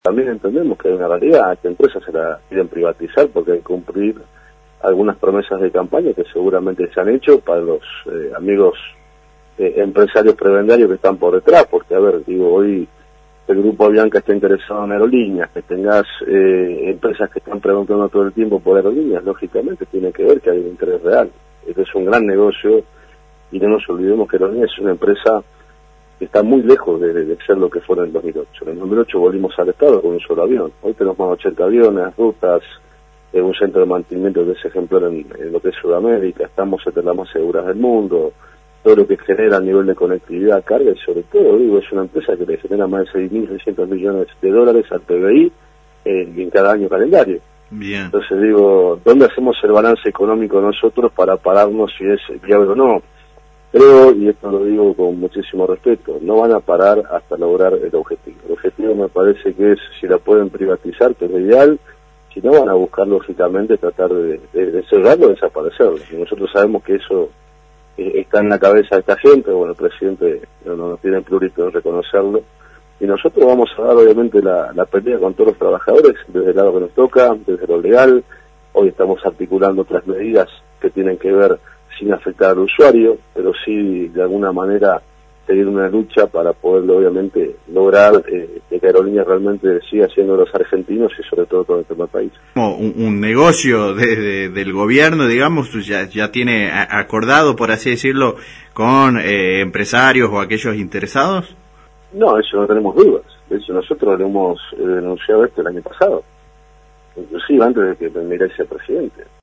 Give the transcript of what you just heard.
También entendemos que hay una realidad, que empresas se la quieren privatizar porque hay que cumplir algunas promesas de campaña que seguramente se han hecho para los amigos empresarios prebendarios que están por detrás, porque, a ver, digo, hoy el Grupo Avianca está interesado en aerolíneas, que tengas empresas que están preguntando todo el tiempo por aerolíneas, lógicamente tiene que ver que hay un interés real. Este es un gran negocio y no nos olvidemos que Aerolíneas es una empresa que está muy lejos de ser lo que fue en el 2008. En el 2008 volvimos al Estado con un solo avión. Hoy tenemos más de 80 aviones, rutas, un centro de mantenimiento que es ejemplar en lo que es Sudamérica, estamos entre las más seguras del mundo, todo lo que genera a nivel de conectividad, carga y sobre todo, digo, es una empresa que le genera más de 6.600 millones de dólares al PBI en cada año calendario. Bien. Entonces digo, ¿dónde hacemos el balance económico nosotros para pararnos si es viable o no? Creo, y esto lo digo con muchísimo respeto, no van a parar hasta lograr el objetivo. El objetivo me parece que es, si la pueden privatizar, que es lo ideal, si no van a buscar lógicamente tratar de cerrarlo o desaparecerlo. Y nosotros sabemos que eso está en la cabeza de esta gente, bueno, el presidente no tiene prurito en reconocerlo, y nosotros vamos a dar obviamente la pelea con todos los trabajadores, desde el lado que nos toca, desde lo legal. Hoy estamos articulando otras medidas que tienen que ver sin afectar al usuario, pero sí de alguna manera seguir una lucha para poder obviamente lograr que Aerolíneas realmente siga siendo los argentinos y sobre todo el país. Un negocio del gobierno, digamos, ya tiene acordado, por así decirlo, con empresarios o aquellos interesados. No, eso no tenemos dudas. De hecho, nosotros le hemos denunciado esto el año pasado, inclusive antes de que vendiera ese presidente.